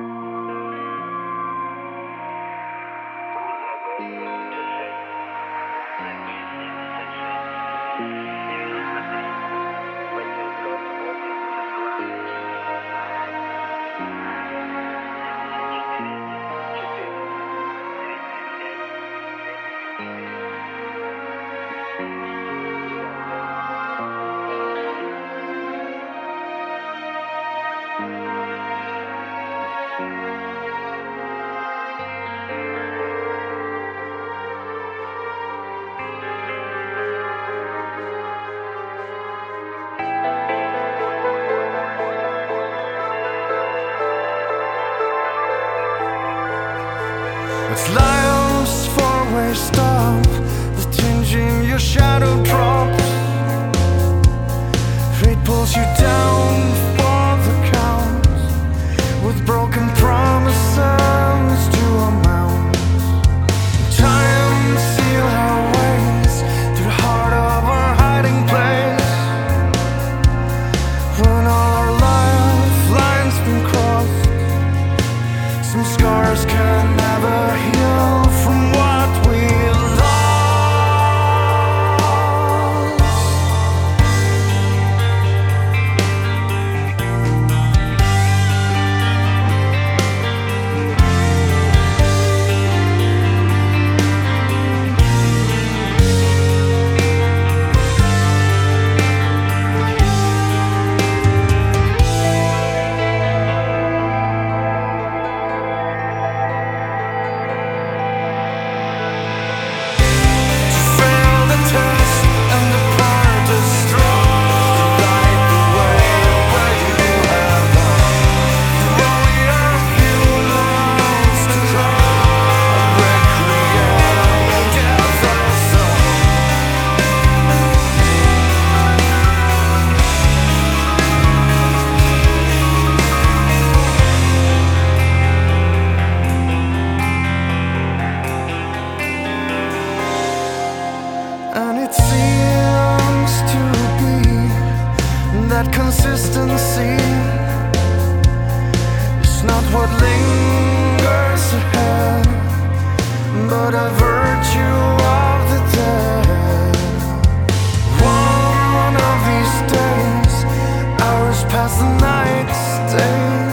It's life's four-way stop, the tinge in your shadow drops. Fate pulls you down for the count, with broken promises to amount. Time seal our ways through the heart of our hiding place. When all our lifelines been crossed, some scars can never heal from what we lost. And it seems to be that consistency is not what lingers ahead, but a virtue of the dead. One of these days, hours past the night state.